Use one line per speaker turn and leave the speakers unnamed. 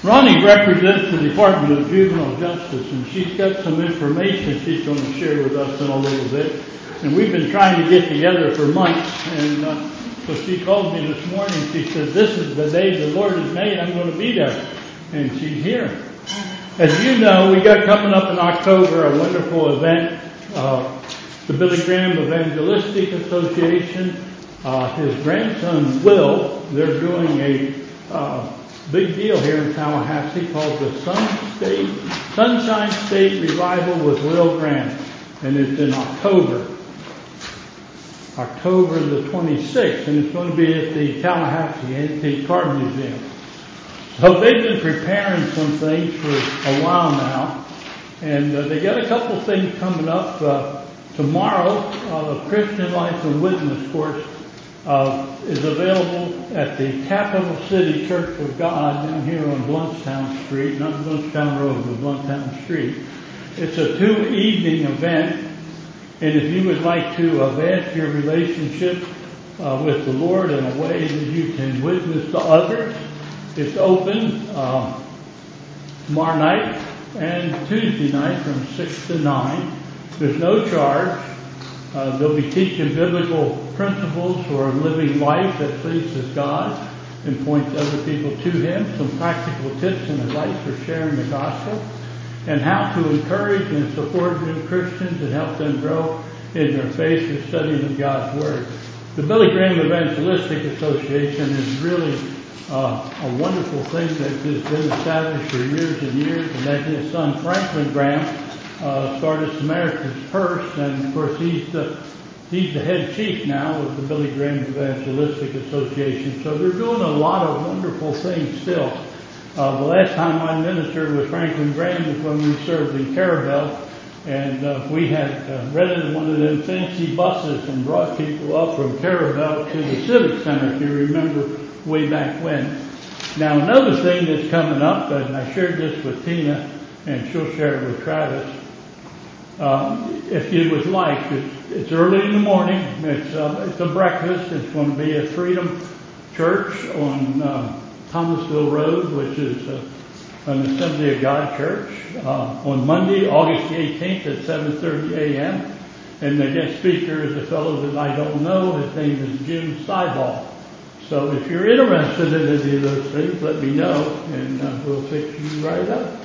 Ronnie represents the Department of Juvenile Justice, and she's got some information she's going to share with us in a little bit. And we've been trying to get together for months, and so she called me this morning. She said, "This is the day the Lord has made. I'm going to be there." And she's here. As you know, we got coming up in October a wonderful event, the Billy Graham Evangelistic Association. His grandson, Will, they're doing a big deal here in Tallahassee called the Sunshine State Revival with Will Graham. And it's in October the 26th, and it's going to be at the Tallahassee Antique Car Museum. So they've been preparing some things for a while now, and they got a couple things coming up. Tomorrow, the Christian Life and Witness course is available at the Capital City Church of God down here on Bluntstown Street, not Bluntstown Road, but Bluntstown Street. It's a 2-evening event, and if you would like to advance your relationship with the Lord in a way that you can witness to others, it's open tomorrow night and Tuesday night from 6 to 9. There's no charge. They'll be teaching biblical principles for living life that pleases God and points other people to Him, some practical tips and advice for sharing the gospel, and how to encourage and support new Christians and help them grow in their faith through studying of God's Word. The Billy Graham Evangelistic Association is really a wonderful thing that has been established for years and years, and that his son Franklin Graham started Samaritan's Purse, and of course he's the head chief now of the Billy Graham Evangelistic Association. So they're doing a lot of wonderful things still. The last time I ministered with Franklin Graham was when we served in Carabel, and we had rented one of them fancy buses and brought people up from Carabel to the Civic Center, if you remember way back when. Now another thing that's coming up, and I shared this with Tina, and she'll share it with Travis. If you would like, it's early in the morning. It's a breakfast. It's going to be at Freedom Church on Thomasville Road, which is an Assembly of God church, on Monday, August the 18th at 7:30 a.m. And the guest speaker is a fellow that I don't know. His name is Jim Seiball. So if you're interested in any of those things, let me know, and we'll fix you right up.